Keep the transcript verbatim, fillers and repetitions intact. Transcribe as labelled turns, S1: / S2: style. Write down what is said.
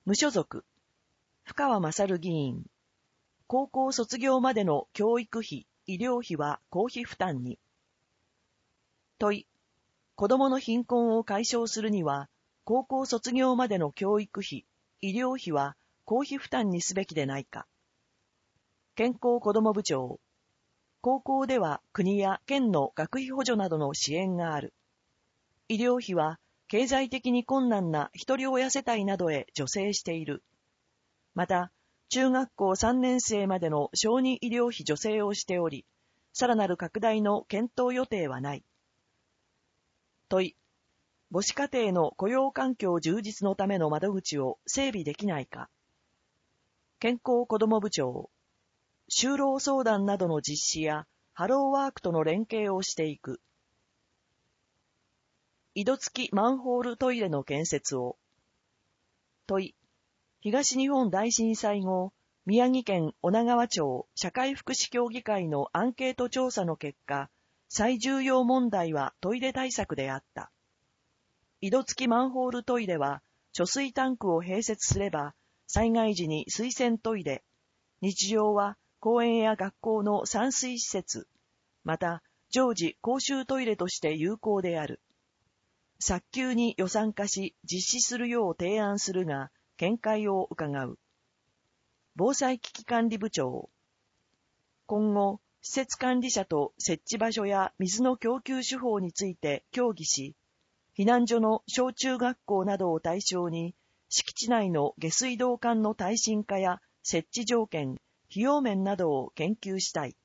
S1: 無所属、深川勝議員。高校卒業までの教育費、医療費は公費負担に。問い、子どもの貧困を解消するには、高校卒業までの教育費、医療費は公費負担にすべきでないか。健康子ども部長。高校では国や県の学費補助などの支援がある。医療費は経済的に困難な一人親世帯などへ助成している。また、中学校さんねん生までの小児医療費助成をしており、さらなる拡大の検討予定はない。問い、母子家庭の雇用環境充実のための窓口を整備できないか。健康子ども部長。就労相談などの実施やハローワークとの連携をしていく。井戸付きマンホールトイレの建設を。問い、東日本大震災後、宮城県女川町社会福祉協議会のアンケート調査の結果、最重要問題はトイレ対策であった。井戸付きマンホールトイレは、貯水タンクを併設すれば、災害時に水洗トイレ、日常は公園や学校の散水施設、また常時公衆トイレとして有効である。早急に予算化し実施するよう提案するが、見解を伺う。防災危機管理部長。今後、施設管理者と設置場所や水の供給手法について協議し、避難所の小中学校などを対象に、敷地内の下水道管の耐震化や設置条件、費用面などを研究したい。